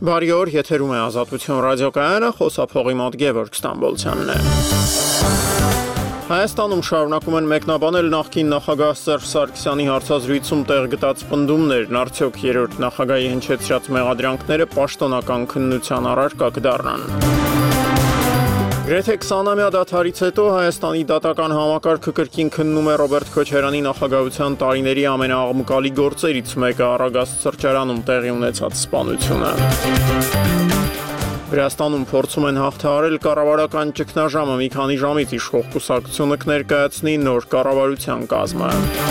Բարի օր, եթերում է Ազատություն ռադիոկայանը, խոսափողի մոտ Գևորգ Ստամբոլցյանն է։ Հայաստանում շարունակում են մեկնաբանել նախկին նախագահ Սերժ Սարգսյանի հարցազրույցում տեղ գտած պնդումներն, արդյոք երրորդ նախագահի հնչեցրած մեղադրանքները պաշտոնական քննության առարկա կդառնան։ Գրեթե 20-ամյա դադարից հետո Հայաստանի դատական համակարգը կրկին քննում է Ռոբերտ Քոչարյանի նախագահության տարիների ամենաաղմկալի գործերից մեկը Արագաստ սրճարանում տեղի ունեցած սպանությունը։ Վրաստանում փորձում են հաղթահարել կառավարական ճգնաժամը, մի քանի ժամից իշխող կուսակցությունը կներկայացնի նոր կառավարության կազմը։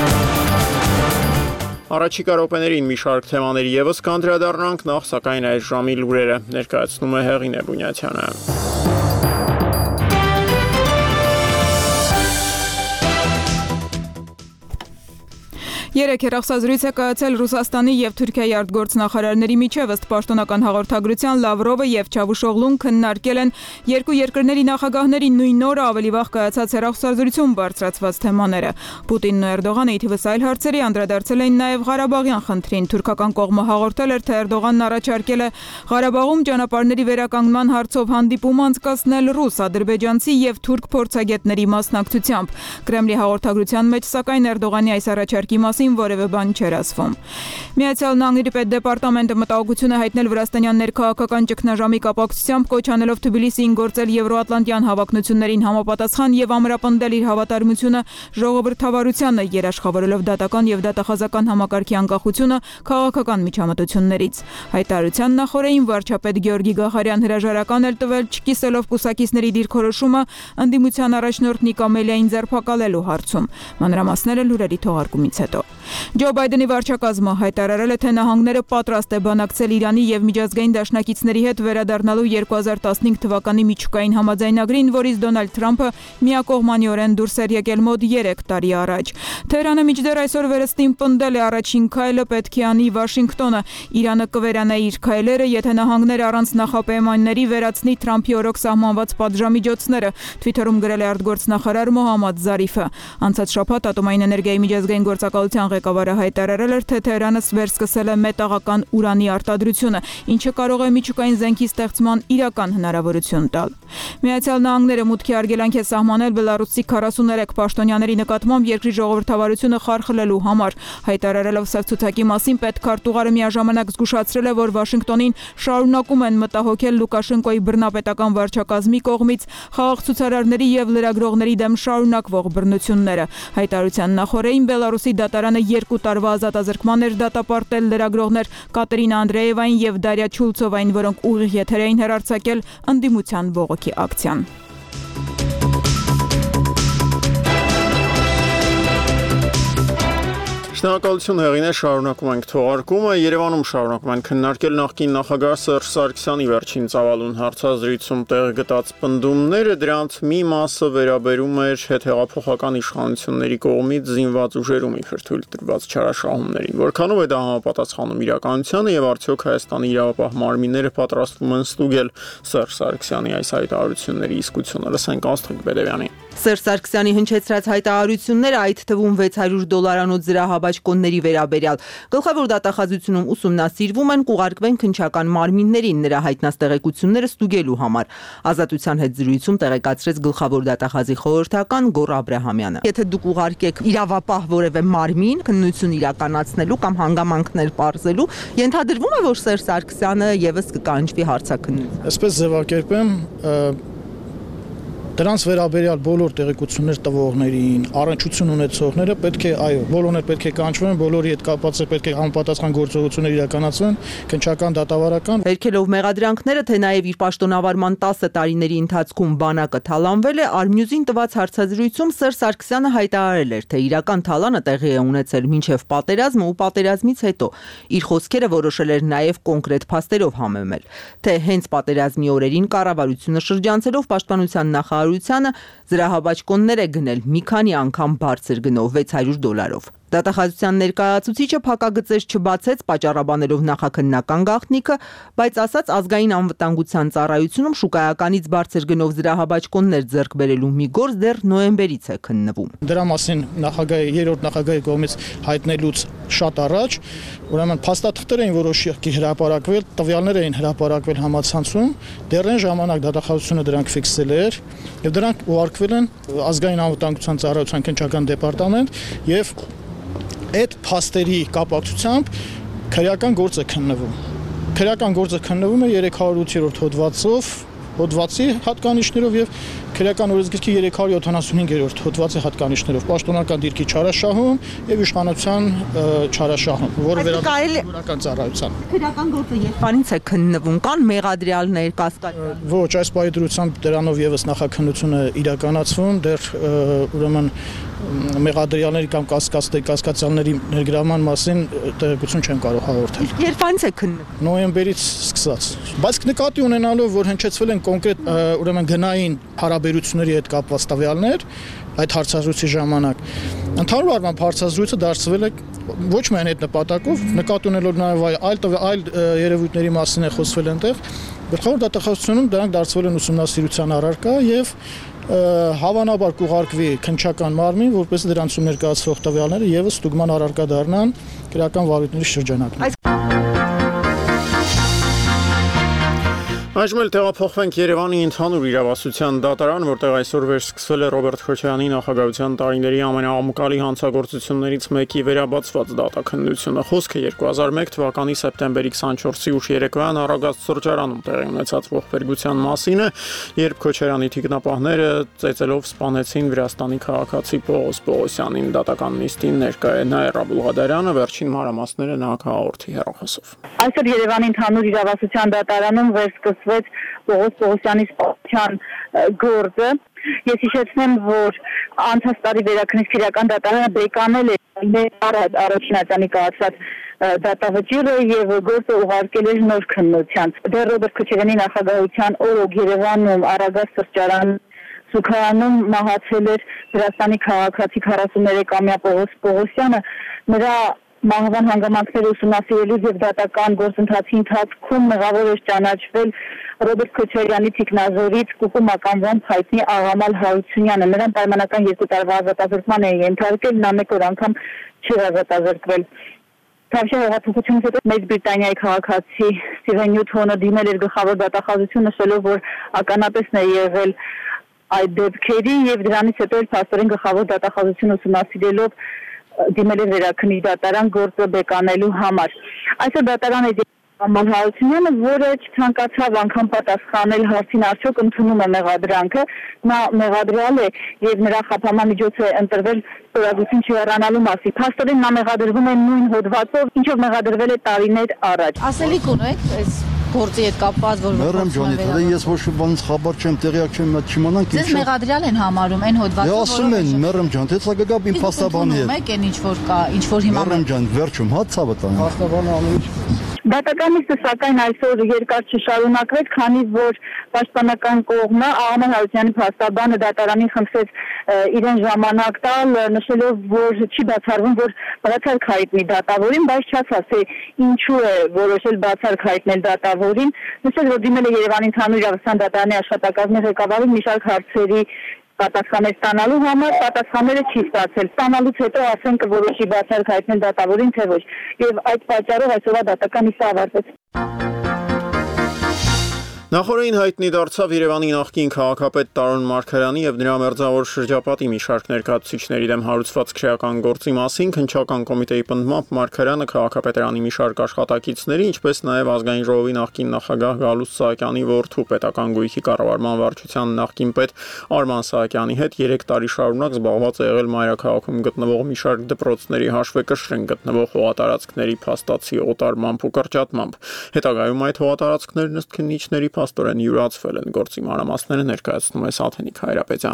Առաջիկա րոպեներին մի շարք թեմաների ևս կանդրադառնանք, նախ սակայն այս ժամի լուրերը ներկայացնում է Հեղինե Բունյաթյանը։ Երեկ հեռախոսազրույց է կայացել Ռուսաստանի եւ Թուրքիայի արտգործնախարարների միջև, ըստ պաշտոնական հաղորդագրության Լավրովը եւ Չավուշօղլուն քննարկել են երկու երկրների նախագահների նույն օրը ավելի վաղ կայացած հեռախոսազրույցում բարձրացված թեմաները։ Պուտինն ու Էրդողանը ի թիվս այլ հարցերի անդրադարձել էին նաեւ Ղարաբաղյան խնդրին։ Թուրքական կողմը հաղորդել էր, թե Էրդողանն առաջարկել է Ղարաբաղում ճանապարհների վերականգնման հարցով հանդիպում անցկացնել ռուս, ադրբեջանցի եւ թուրք փորձագետների մասնակցությամբ։ Կրեմլի հաղորդագրության մեջ սակայն Էրդողանի այս առաջարկի մասին որևէ բան չէր ասվում։ Միացյալ Նահանգների պետդեպարտամենտը մտահոգություն է հայտնել վրաստանյան ներքաղաքական ճգնաժամի կապակցությամբ, կոչ անելով Թբիլիսիին գործել եվրոատլանտյան հավակնություններին համապատասխան եւ ամրապնդել իր հավատարմությունը ժողովրդավարությանը, երաշխավորելով դատական եւ դատախազական համակարգի անկախությունը քաղաքական միջամտություններից։ Հայտարարության նախօրեին վարչապետ Գեորգի Գախարյան հրաժարական էր տվել, չկիսելով կուսակիցների դիրքորոշումը ընդդիմության առաջնորդ Նիկո Մելիային ձերբակալելու հարցում։ Մանրամասները լուրերի թողարկումից հետո Ջո Բայդենի վարչակազմը հայտարարել է, թե նահանգները պատրաստ է բանակցել Իրանի եւ միջազգային դաշնակիցների հետ վերադառնալու 2015 թվականի միջուկային համաձայնագրին, որից Դոնալդ Թրամփը միակողմանիորեն դուրս էր եկել մոտ 3 տարի առաջ։ Թեհրանը մինչդեռ այսօր վերստին պնդել է առաջին քայլը պետք է անի Վաշինգտոնը։ Իրանը կվերանա իր քայլերը, եթե նահանգները առանց նախապայմանների վերացնի Թրամփի օրոք սահմանված պատժամիջոցները, Twitter-ում գրել է արտգործնախարար Մոհամմադ Զարիֆը։ Անցած շաբաթ Ատոմային էներգիայի միջազգային գործակալության ղեկավարը հայտարարել էր, թե Թեհրանը վերսկսել է մետաղական ուրանի արտադրությունը, ինչը կարող է միջուկային զենքի ստեղծման իրական հնարավորություն տալ։ Միացյալ Նահանգները մուտքի արգելանք է սահմանել Բելարուսի 43 պաշտոնյաների նկատմամբ երկրի ժողովրդավարությունը խարխլելու համար։ Հայտարարելով սև-ցուցակի մասին պետքարտուղարը միաժամանակ զգուշացրել է, որ Վաշինգտոնին շարունակում են մտահոգել Լուկաշենկոյի բռնապետական վարչակազմի կողմից խաղաղ ցուցարարների եւ լրագրողների դեմ շարունակվող բռնությունները։ Հայտարարության նախօրեին Բելարուսի դատարանը 2 տարվա ազատազրկման էր դատապարտել լրագրողներ Կատերինա Անդրեևային եւ Դարիա Չուլցովային, որոնք ուղիղ եթեր էին հեռարձակել ընդդիմության բողոքի ակցիան։ Շնորհակալություն Հեղինե, շարունակում ենք թողարկումը։ Երևանում շարունակում են քննարկել նախկին նախագահ Սերժ Սարգսյանի վերջին ծավալուն հարցազրույցում տեղ գտած պնդումները, դրանց մի մասը վերաբերում էր հետհեղափոխական իշխանությունների կողմից զինված ուժերում իբր թույլ տրված չարաշահումներին։ Որքանով է դա համապատասխանում իրականությանը եւ արդյոք Հայաստանի իրավապահ մարմինները պատրաստվում են ստուգել Սերժ Սարգսյանի այս հայտարարությունների իսկությունը։ Լսենք Աստղիկ Բեդևյանի։ Սերժ Սարգսյանի հնչեցրած հայտարարությունները, այդ թվում $600 զրահաբաճկոնների վերաբերյալ, գլխավոր դատախազությունում ուսումնասիրվում են, կուղարկվեն քննչական մարմիններին նրա հայտնած տեղեկությունները ստուգելու համար։ Ազատության հետ զրույցում տեղեկացրեց գլխավոր դատախազի խորհրդական Գոռ Աբրահամյանը։ Եթե դուք ուղարկեք իրավապահ որևէ մարմին քննություն իրականացնելու կամ հանգամանքներ պարզելու, ենթադրվում է, որ Սերժ Սարգսյանը եւս կկանչվի հարցաքննության։ Այսպես ձևակերպեմ, դրանց վերաբերյալ բոլոր տեղեկություններ տվողներին, առնչություն ունեցողները պետք է, այո, բոլորներ պետք է կանչվեն, բոլորի հետ կապված է պետք է համապատասխան գործողություններ իրականացվեն, քննչական դատավարական։ Հերքելով մեղադրանքները, թե նաև իր պաշտոնավարման 10 տարիների ընթացքում բանակը թալանվել է, Արմյուզին տված հարցազրույցում Սերժ Սարգսյանը հայտարարել էր, թե իրական թալանը տեղի է ունեցել մինչև պատերազմը ու պատերազմից հետո։ Իր խոսքերը որոշել էր նաև կոնկրետ փաստերով համեմել, թե հենց պատերազմի օրերին կառավարությունը շրջանցելով պաշտպանության նախարարությանը զրահաբաճկոններ է գնել մի քանի անգամ բարձր գնով $600։ Դատախազության ներկայացուցիչը փակագծեր չբացեց, պատճառաբանելով նախաքննական գաղտնիքը, բայց ասաց ազգային անվտանգության ծառայությունում շուկայականից բարձր գնով զրահաբաճկոններ ձեռք բերելու մի գործ դեռ նոյեմբերից է քննվում։ Դրա մասին երրորդ նախագահի կողմից հայտնելուց շատ առաջ, ուրեմն փաստաթղթեր էին որոշակի հրապարակվել, տվյալներ էին հրապարակվել համացանցում, դեռ այն ժամանակ դատախազությունը դրանք ֆիքսել էր եւ դրանք ուղարկվել են ազգային անվտանգության ծառայության քննչական դեպարտամենտ եւ այդ փաստերի կապակցությամբ քրեական գործ է քննվում։ Քրեական գործը քննվում է 308-րդ հոդվածի հատկանիշներով եւ քրեական օրենսգրքի 375-րդ հոդվածի հատկանիշներով պաշտոնական դիրքի չարաշահում եւ իշխանության չարաշահում, որը վերաբերական ծառայության։ Քրեական գործը երբանից է քննվում, կան մեղադրյալներ, կասկածյալներ։ Ոչ, այս պայծրությամբ դրանով եւս նախաքննությունը իրականացվում, դեռ ուրեմն մեղադրյալների կամ կասկածյալների ներգրավման մասին տեղեկություն չեմ կարող հաղորդել։ Երբանից է քննվում։ Նոյեմբերից սկսած։ Բայց նկատի ունենալով, որ հնչեցվել են կոնկրետ ուրեմն գնային հարաբերությունների հետ կապված տվյալներ, այդ հարցազրույցի ժամանակ ընդհանուր առմամբ հարցազրույցը դարձվել է ոչ միայն այդ նպատակով, նկատի ունելով նաև այլ երևույթների մասին է խոսվել այնտեղ, գլխավոր դատախազությունում դրանք դարձվել են ուսումնասիրության առարկա եւ հավանաբար կուղարկվի քննչական մարմին, որպես դրանցում ներկայացվող տվյալները եւս ստուգման առարկա դառնան քրեական վարույթների շրջանակում։ Այժմ էլ տեղափոխվենք Երևանի ընդհանուր իրավասության դատարան, որտեղ այսօր վերսկսվել է Ռոբերտ Քոչարյանի նախագահության տարիների ամենաամկալի հանցագործություններից մեկի վերաբացված դատաքննությունը։ Խոսքը 2001 թվականի սեպտեմբերի 24-ի ուշ երեկոյան Արագած սրճարանում տեղի ունեցած ողբերգության մասին է, երբ Քոչարյանի թիկնապահները ծեծելով սպանեցին Վրաստանի քաղաքացի Պողոս Պողոսյանին։ Դատական նիստին ներկա է Նաիրա Բուլղադարյանը, վերջին մանրամասները նա հաղորդի հեռախոսով։ Այսօր Երևանի ընդհանուր իրավասության դատարանում վերսկսվեց Պողոս Պողոսյանի սպանության գործը։ Ես հիշեցնեմ, որ անցած տարի վերաքննիչ քրեական դատարանը բեկանել է առաջին ատյանի կայացած դատավճիռը եւ գործը ուղարկել էր նոր քննության։ Դեռ Ռոբերտ Քոչարյանի նախագահության օրոք Երևանում Արագած սրճարան Սուքայանում մահացել էր Վրաստանի քաղաքացի 43-ամյա Պողոս Պողոսյանը։ Նրա մահվան հանգամանքները ուսումնասիրելու եւ դատական գործընթացի ընթացքում մեղավոր էր ճանաչվել Ռոբերտ Քոչարյանի թիկնազորից Կուկու մականվան հայտնի Աղամալ Հարությունյանը։ Նրան պայմանական 2 տարվա ազատազրկման է ենթարկել, նա մեկ օր անգամ չի ազատազրկվել։ Թավշյա հեղափոխությունից հետո Մեծ Բրիտանիայի քաղաքացի Սթիվեն Նյութոնը դիմել էր գլխավոր դատախազություն, նշելով, որ ականատեսն է եղել այդ դեպքերի եւ դրանից հետո էլ փաստորեն գլխավոր դատախազությունը ուսումնասիրելով դիմել է վերաքննիչ դատարան գործը բեկանելու համար։ Այսօր դատարանը Աղամալ Հարությունյանը, որը չցանկացավ անգամ պատասխանել հարցին արդյոք ընդունում է մեղադրանքը, նա մեղադրյալ է եւ նրա խափանման միջոց է ընտրվել ստորագրություն չհեռանալու մասին։ Փաստորեն նա մեղադրվում է նույն հոդվածով, ինչով մեղադրվել է տարիներ առաջ։ Ասելիք ունեք այս գործի հետ կապված, որ Մերեմ ջանի, դա ես ոչ բանից խաբար չեմ, տեղյակ չեմ, նա չիմանանք ինչ։ Ձեզ մեղադրյալ են համարում այն հոդվածով, որը ասում են, Մերեմ ջան, թե սա գա իմ փաստաբանի հետ։ Մեկ են ինչ որ կա, ինչ որ հիմա Մերեմ ջան, վերջում հա ցավը տան։ Փաստաբանը անում Դատականիստը սակայն այսօր երկար չշարունակվեց, քանի որ պաշտպանական կողմը Աղամալ Հարությունյանի փաստաբանը դատարանին խնդրեց իրեն ժամանակ տալ, նշելով, որ չի բացառվում, որ բացառք հայտնի դատավորին, բայց չասաց, թե ինչու է որոշել բացառք հայտնել դատավորին, նշել, որ դիմել է Երևանի ընդհանուր իրավասության դատարանի աշխատակազմի ղեկավարին մի շարք հարցերի պատասխաններ ստանալու համար, պատասխանները չի ստացել։ Ստանալուց հետո ասեն կորոշի բացառք հայտնել դատավորին, թե ոչ։ Եվ այդ պատճառով այսօրվա դատական նիստը ավարտվեց։ Նախորդին հայտնի դարձավ Երևանի նախկին քաղաքապետ Տարոն Մարգարյանի եւ նրա մերձավոր շրջապատի մի շարք ներկայացուցիչների դեմ հարուցված քրեական գործի մասին քննչական կոմիտեի պնդմամբ Մարգարյանը քաղաքապետարանի մի շարք աշխատակիցների, ինչպես նաեւ ազգային ժողովի նախկին նախագահ Գալուստ Սահակյանի որդու պետական գույքի կառավարման վարչության նախկին պետ Արման Սահակյանի հետ 3 տարի շարունակ զբաղված է եղել Մայրաքաղաքում գտնվող մի շարք դպրոցների հաշվեկշռին գտնվող հողատարածքների փաստացի օտարմամբ ու կրճատմամբ։ Հետագայում այդ հողատարածքներն ըստ քննիչների փաստորեն յուրացվել են։ Գործի մանրամասները ներկայացնում է Սաթենիկ Հայրապետյանը։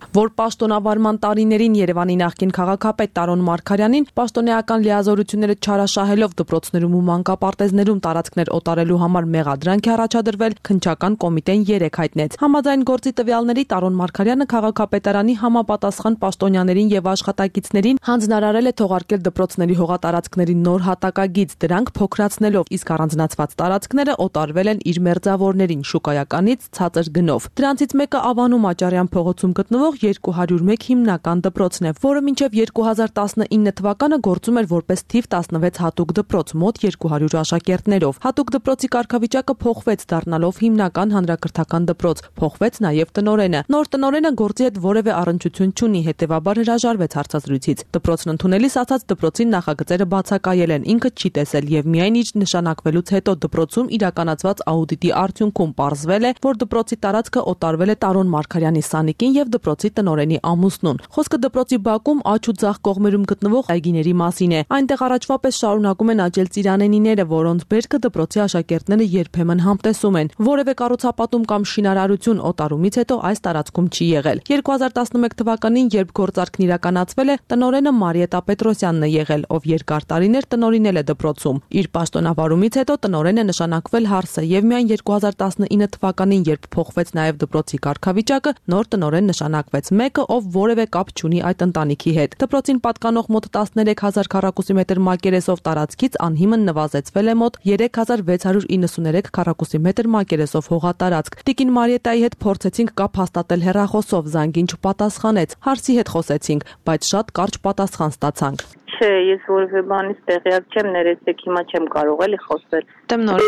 Որ պաշտոնավարման տարիներին Երևանի նախկին քաղաքապետ Տարոն Մարգարյանին պաշտոնեական լիազորությունները չարաշահելով դպրոցներում ու մանկապարտեզներում տարածքներ օտարելու համար մեղադրանք է առաջադրվել, քննչական կոմիտեն 3 հայտնեց։ Համաձայն գործի տվյալների Տարոն Մարգարյանը քաղաքապետարանի համապատասխան պաշտոնյաներին եւ աշխատակիցներին հանձնարարել է թողարկել դպրոցների հողատարածքների նոր հատակագիծ, դրանք փոքրացնելով, իսկ առանձնացված տարածքները օտարվել են իր մերձավորներին շուկայականից ցածր գնով։ Դրանցից մեկը Ավանու Աճարյան փողոցում գտնվող 201 հիմնական դպրոցն է, որը մինչև 2019 թվականը գործում էր որպես թիվ 16 հատուկ դպրոց, մոտ 200 աշակերտներով։ Հատուկ դպրոցի կարգավիճակը փոխվեց, դառնալով հիմնական հանրակրթական դպրոց, փոխվեց նաև տնօրենը։ Նոր տնօրենը գործի հետ որևէ առնչություն չունի, հետևաբար հրաժարվեց հարցազրույցից։ Դպրոցն ընդունելիս ասաց դպրոցի նախագծերը բացակայել են, ինքը չի տեսել եւ միայն իր նշանակվելուց հետո դպրոցում իրականացված աուդիտի արդյունքում պարզվել է, որ դպրոցի տարածքը օտարվել է Տարոն Մարգարյանի սանիկին եւ դպրոցի տնօրենի ամուսնուն։ Խոսքը դպրոցի բակում աջ ու ձախ կողմերում գտնվող այգիների մասին է։ Այնտեղ առաջվա պես շարունակում են աճել ծիրանենիները, որոնց բերքը դպրոցի աշակերտները երբեմն համտեսում են։ Որևէ կառուցապատում կամ շինարարություն օտարումից հետո այս տարածքում չի եղել։ 2011 թվականին, երբ գործարքն իրականացվել է, տնօրենը Մարիետա Պետրոսյանն է եղել, ով երկար տարիներ տնօրինել է դպրոցում։ Իր պաշտոնավարումից հետո տնօրեն է նշանակվել Հարսը եւ միայն 2019 թվականին, երբ փոխվեց նաեւ դպրոցի կարգավիճակը, նոր տնօրեն նշանակվեց մեկը, ով որևէ կապ չունի այդ ընտանիքի հետ։ Դպրոցին պատկանող մոտ 13000 քառակուսի մետր մակերեսով տարածքից անհիմն նվազեցվել է մոտ 3693 քառակուսի մետր մակերեսով հողատարածք։ Տիկին Մարիետայի հետ փորձեցինք կապ հաստատել հեռախոսով, զանգին չպատասխանեց։ Հարսի հետ խոսեցինք, բայց շատ կարճ պատասխան ստացանք։ Չէ, ես որևէ բանից տեղյակ չեմ, ներեցեք, հիմա չեմ կարող էլի խոսել։ Դեմ նոր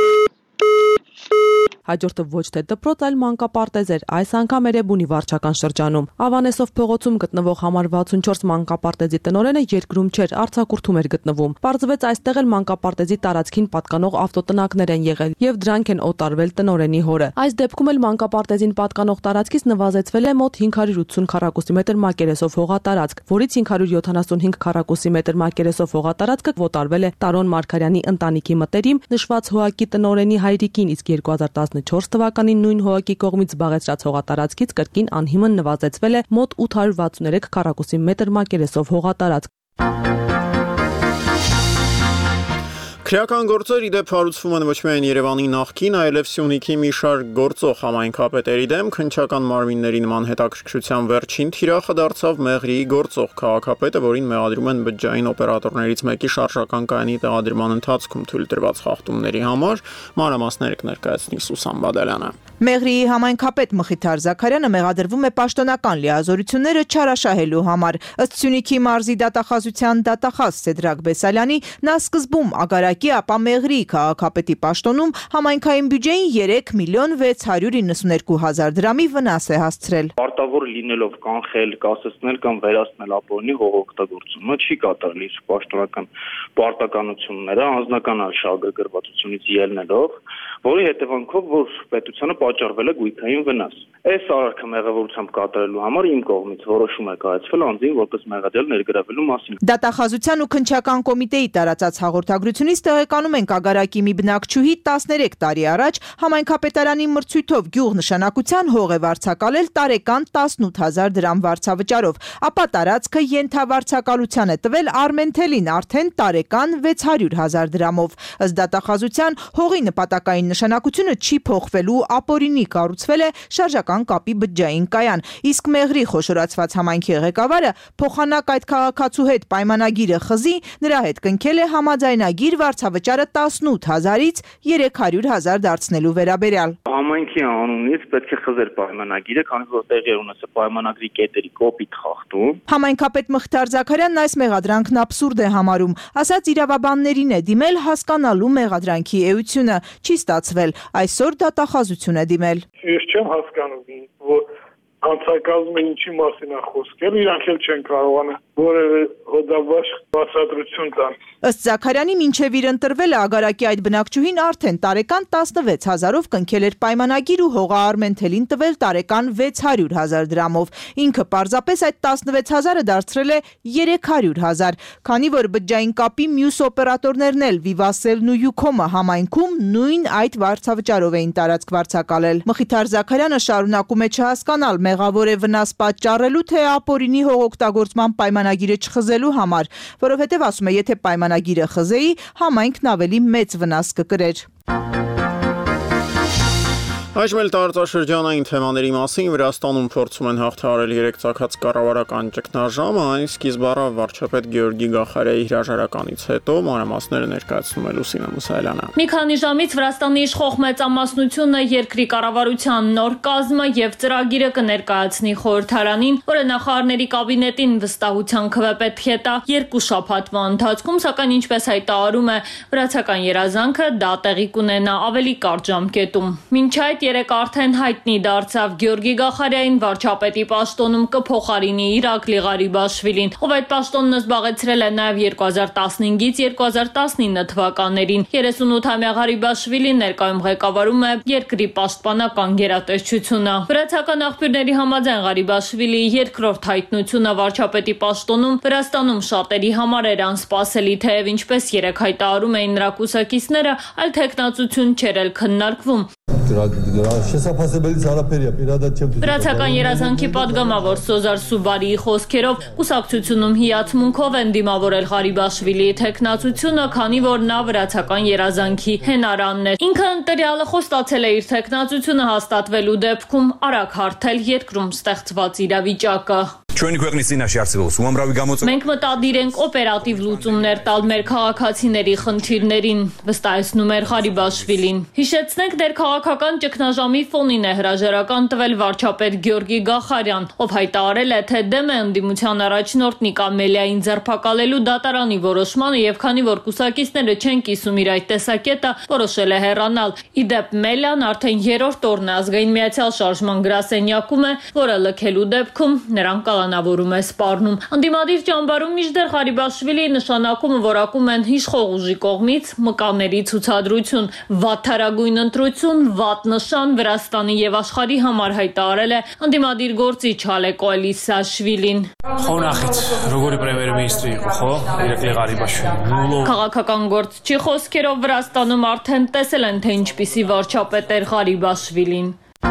Հաջորդը ոչ թե դպրոց, այլ մանկապարտեզ էր, այս անգամ Էրեբունի վարչական շրջանում։ Ավանեսով փողոցում գտնվող համար 64 մանկապարտեզի տնօրենը երկրում չէր, արձակուրդում էր գտնվում։ Պարզվեց այստեղ էլ մանկապարտեզի տարածքին պատկանող ավտոտնակներ են եղել եւ դրանք են օտարվել տնօրենի հորը։ Այս դեպքում էլ մանկապարտեզին պատկանող տարածքից նվազեցվել է մոտ 580 քառակուսի մետր մակերեսով հողատարածք, որից 575 քառակուսի մետր մակերեսով հողատարածքը օտարվել է Տարոն Մարգարյանի ընտանիքի մտերիմ նշված հողակի տնօրենի հայրիկին, իսկ 2014 թվականին նույն հողակի կողմից զբաղեցրած հողատարածքից կրկին անհիմն նվազեցվել է մոտ 863 քառակուսի մետր մակերեսով հողատարածք։ Քրեական գործեր իդեպ հարուցվում են ոչ միայն Երևանի նախկին, այլև Սյունիքի մի շարք գործող համայնքապետերի դեմ, քննչական մարմինների նման հետաքրքրության վերջին թիրախը դարձավ Մեղրիի գործող քաղաքապետը, որին մեղադրում են բջջային օպերատորներից մեկի շարժական կայանի տեղադրման ընթացքում թույլ տրված խախտումների համար, մանրամասները կներկայացնի Սուսան Բադալյանը։ Մեղրիի համայնքապետ Մխիթար Զաքարյանը մեղադրվում է պաշտոնական լիազորությունները չարաշահելու համար։ Ըստ Սյունիքի մարզի դատախազության դատախազ Սեդրակ Բեսալյանի, նա սկզբում Ագարակի, ապա Մեղրիի քաղաքապետի պաշտոնում համայնքային բյուջեին 3 միլիոն 692 հազար դրամի վնաս է հասցրել։ Պարտավոր լինելով կանխել, կասեցնել կամ վերացնել ապօրինի հողօգտագործումը չի կատարել իր պաշտոնական պարտականությունները անձնական արշավագրվածությունից ելնելով, որի հետևանքով որ պետությանը պատճառվել է գույքային վնաս։ Այս արարքը մեղավորությամբ կատարելու համար իմ կողմից որոշում է կայացվել անձին որպես մեղադրյալ ներգրավելու մասին։ Դատախազության ու քննչական կոմիտեի տարածած հաղորդագրությունից տեղեկանում ենք Ագարակի մի բնակչուհի 13 տարի առաջ համայնքապետարանի մրցույթով գյուղ նշանակության հող է վարձակալել տարեկան 18000 դրամ վարձավճարով, ապա տարածքը ենթավարձակալության է տվել Արմենթելին արդեն տարեկան 600 հազար դրամով։ Ըստ դատախազության հողի նպատակային նշանակությունը չի փոխվելու, ապօրինի կառուցվել է շարժական կապի բջջային կայան, իսկ Մեղրի խոշորացված համայնքի ղեկավարը փոխանակ այդ քաղաքացու հետ պայմանագիրը խզի, նրա հետ կնքել է համաձայնագիր վարձավճարը 18000-ից 300 հազար դարձնելու վերաբերյալ։ Համայնքի անունից պետք է խզեր պայմանագիրը, քանի որ տեղի ունեցել պայմանագրի կետերի կոպիտ խախտում։ Համայնքապետ Մխիթար Զաքարյանն այս մեղադրանքն աբսուրդ է համարում, ասաց իրավաբաններին է դիմել հասկանալու մեղադրանքի էությունը, չի ստացվել, այսօր դատախազություն է դիմել։ Ես չեմ հասկանում, որ անցակազմը ինչի մասին է խոսքել, իրանք էլ չեն կարողանա որևէ հոդաբաշխ բացատրություն տան։ Ըստ Զաքարյանի, մինչև իր ընտրվելը Ագարակի այդ բնակչուհին արդեն տարեկան 16000-ով կնքել էր պայմանագիր ու հողը Արմենթելին տվել տարեկան 600 հազար դրամով։ Ինքը պարզապես այդ 16000-ը դարձրել է 300 հազար, քանի որ բջջային կապի մյուս օպերատորներն էլ Վիվասելն ու Յուքոմը համայնքում նույն այդ վարձավճարով էին տարածք վարձակալել։ Մխիթար Զաքարյանը շարունակում է չհասկանալ մեղավոր է վնաս պատճառելու, թե ապօրինի հողօգտագործման պայմանագիրը չխզելու համար, որովհետև ասում է, եթե պայմանագիրը խզեի, համայնքն ավելի մեծ վնաս կկրեր։ Այժմ էլ տարածաշրջանային թեմաների մասին Վրաստանում փորձում են հաղթահարել 3 ցակած կառավարական ճգնաժամը, այն սկիզբ առավ վարչապետ Գեորգի Գախարյայի հրաժարականից հետո, մանրամասները ներկայացնում է Լուսինե Մուսայելյանը։ Մի քանի ժամից Վրաստանի իշխող մեծամասնությունը երկրի կառավարության նոր կազմը եւ ծրագիրը կներկայացնի խորհրդարանին, որը նախարարների կաբինետին վստահության քվեպետք է տա 2 շաբաթվա ընթացքում, սակայն ինչպես հայտարարում է վրացական երազանքը, դա տեղի կունենա ավելի կարճ ժամկետում։ Մինչ այդ երեկ արդեն հայտնի դարձավ Գեորգի Գախարյային վարչապետի պաշտոնում կփոխարինի Իրակլի Ղարիբաշվիլին, ով այդ պաշտոնն զբաղեցրել է նաև 2015-ից 2019 թվականներին։ 38-ամյա Ղարիբաշվիլին ներկայում ղեկավարում է երկրի պաշտպանական գերատեսչությունը։ Վրացական աղբյուրների համաձայն Ղարիբաշվիլիի երկրորդ հայտնությունը վարչապետի պաշտոնում Վրաստանում շատերի համար էր անսպասելի, թեև ինչպես երեկ հայտարարում էին նրա կուսակիցները, այլ թեկնածություն չէր էլ քննարկվում։ Վրացական երազանքի պատգամավոր Սոզար Սուբարիի խոսքերով կուսակցությունում հիացմունքով են դիմավորել Ղարիբաշվիլիի թեկնածությունը, քանի որ նա վրացական երազանքի հենարանն է։ Ինքը ընտրյալը խոստացել է իր թեկնածությունը հաստատվելու դեպքում արագ հարթել երկրում ստեղծված իրավիճակը։ Մենք մտադիր ենք օպերատիվ լուծումներ տալ մեր քաղաքացիների խնդիրներին, վստահեցնում էր Ղարիբաշվիլին։ Հիշեցնենք, ներքաղաքական ճգնաժամի ֆոնին է հրաժարական տվել վարչապետ Գեորգի Գախարյան, ով հայտարարել է, թե դեմ է ընդդիմության առաջնորդ Նիկա Մելիային ձերբակալելու դատարանի որոշմանը եւ քանի որ կուսակիցները չեն կիսում իր այդ տեսակետը, որոշել է հեռանալ։ Իդեպ Մելիան արդեն 3-րդ օրն է ազգային միացյալ շարժման գրասենյակում է, որը լքելու դեպքում նրան կալանավորում է սպառնում։ Ընդդիմադիր ճամբարում մինչդեռ Ղարիբաշվիլիի նշանակումը որակում են իշխող ուժի կողմից մկաների ցուցադրություն, վատթարագույն ընտրություն, վատ նշան Վրաստանի եւ աշխարհի համար հայտարարել է ընդդիմադիր գործիչ Հալեկո Էլիսաշվիլին։ Քաղաքական գործչի խոսքերով Վրաստանում արդեն տեսել են, թե ինչպիսի վարչապետ էր Ղարիբաշվիլին։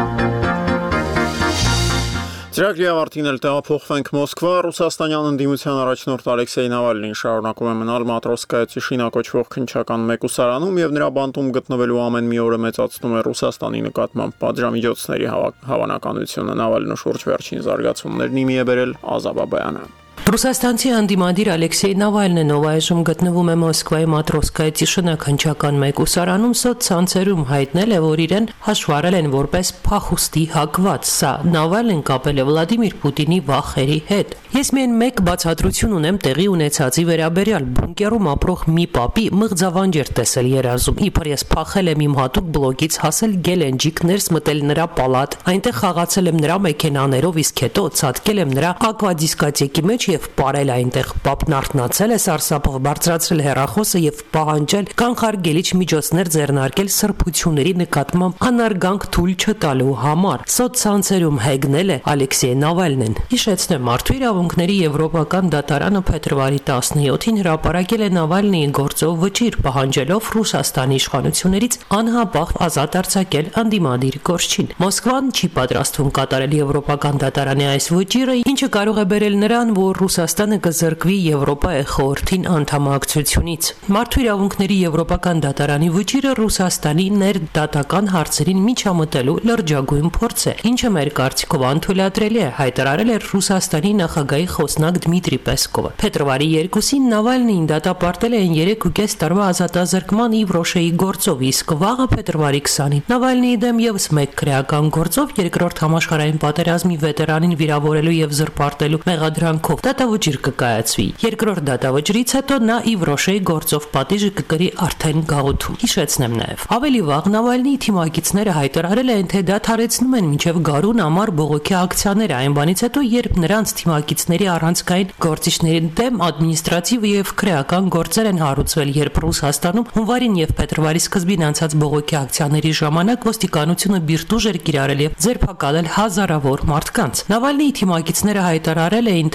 Ծրագրի ավարտին էլ տեղափոխվենք Մոսկվա, Ռուսաստանյան ընդդիմության առաջնորդ Ալեքսեյ Նավալնին շարունակում է մնալ Մատրոսկայա Տիշինա կոչվող քննչական մեկուսարանում եւ նրա բանտում գտնվելու ամեն մի օրը մեծացնում է Ռուսաստանի նկատմամբ պատժամիջոցների հավանականությունը։ Նավալնու շուրջ վերջին զարգացումներն իմի է բերել Ազա Բաբայանը։ Ռուսաստանցի հանդիմադիր Ալեքսեյ Նավալնին, ով այժմ գտնվում է Մոսկվայի Մատրոսկայա Տիշինա քննչական մեկուսարանում, սոցցանցերում հայտնել է, որ իրեն հաշվառել են որպես փախուստի հակված։ Սա Նավալնին կապել է Վլադիմիր Պուտինի վախերի հետ։ Ես միայն մեկ բացատրություն ունեմ տեղի ունեցածի վերաբերյալ։ Բունկերում ապրող մի պապի մղձավանջ էր տեսել երազում, իբր ես փախել եմ իմ հատուկ բլոկից, հասել Գելենջիկ, ներս մտել նրա պալատ, այնտեղ խաղացել եմ նրա մեքենաներով, իսկ հետո ցատկել եմ նրա ակվադիսկոտեկի մեջ եւ ապարել այնտեղ։ Պապն արթնացել է սարսափով, բարձրացրել հեռախոսը եւ պահանջել կանխարգելիչ միջոցներ ձեռնարկել սրբությունների նկատմամբ անարգանք թույլ չտալու համար։ Սոցցանցերում հեգնել է Ալեքսեյ Նավալնին։ Հիշեցնեմ, Մարդու իրավունքների Եվրոպական դատարանը փետրվարի 17-ին հրապարակել է Նավալնիի գործով վճիռ, պահանջելով Ռուսաստանի իշխանություններից անհապաղ ազատ արձակել անդիմադիր գործչին։ Մոսկվան չի պատրաստվում կատարել Եվրոպական դատարանի այս վճիռը, ինչը կարող է բերել նրան, որ Ռուսաստանը կզրկվի Եվրոպայի խորհրդին անդամակցությունից։ Մարդու իրավունքների Եվրոպական դատարանի վճիռը Ռուսաստանի ներդատական հարցերին միջամտելու լրջագույն փորձ է, ինչը մեր կարծիքով անթույլատրելի է, հայտարարել է Ռուսաստանի նախագահի խոսնակ Դմիտրի Պեսկովը։ Փետրվարի 2-ին Նավալնին դատապարտել են 3.5 տարվա ազատազրկման Իվրոշեի գործով, իսկ վաղը փետրվարի 20-ին Նավալնիի դեմ եւս մեկ քրեական գործով երկրորդ համաշխարհային պատերազմի վետերանին վիրավորելու եւ զրպարտելու մեղադրանքով դատավճիռ կկայացվի։ Երկրորդ դատավճռից հետո նա Իվրոշեի գործով պատիժը կկրի արդեն գաղութում։ Հիշեցնեմ նաեւ, ավելի վաղ Նավալնիի թիմակիցները հայտարարել են, թե դադարեցնում են մինչև գարուն ամառ բողոքի ակցիաները, այն բանից հետո, երբ նրանց թիմակիցների առանցքային գործիչների դեմ ադմինիստրատիվ եւ քրեական գործեր են հարուցվել, երբ Ռուսաստանում հունվարին եւ փետրվարի սկզբին անցած բողոքի ակցիաների ժամանակ ոստիկանությունը բիրտուժ էր կիրառել եւ ձերբակալել հազարավոր մարդկանց։ Նավալնիի թիմակիցները հայտարարել էին, թե բողոք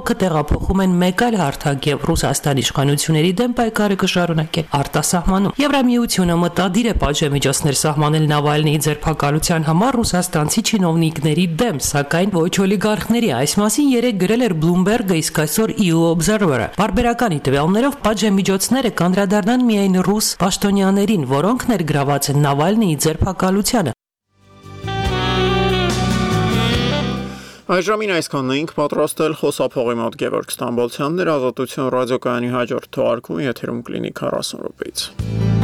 բողոքը տեղափոխում են մեկ այլ հարթակ եւ Ռուսաստանի իշխանությունների դեմ պայքարը կշարունակեն արտասահմանում։ Եվրամիությունը մտադիր է պատժամիջոցներ սահմանել Նավալնիի ձերբակալության համար ռուսաստանցի չինովնիկների դեմ, սակայն ոչ օլիգարխների։ Այս մասին երեկ գրել էր Bloomberg-ը, իսկ այսօր EU Observer-ը։ Բարբերականի տվյալներով պատժամիջոցները կանդրադառնան միայն ռուս պաշտոնյաներին, որոնք ներգրաված են Նավալնիի ձերբակալությանը։ Այժմին այսքանն էինք պատրաստել խոսափողի մոտ Գևորգ Ստամբոլցյանն էր, Ազատություն ռադիոկայանի հաջորդ թողարկումը եթերում կլինի 40 րոպեից։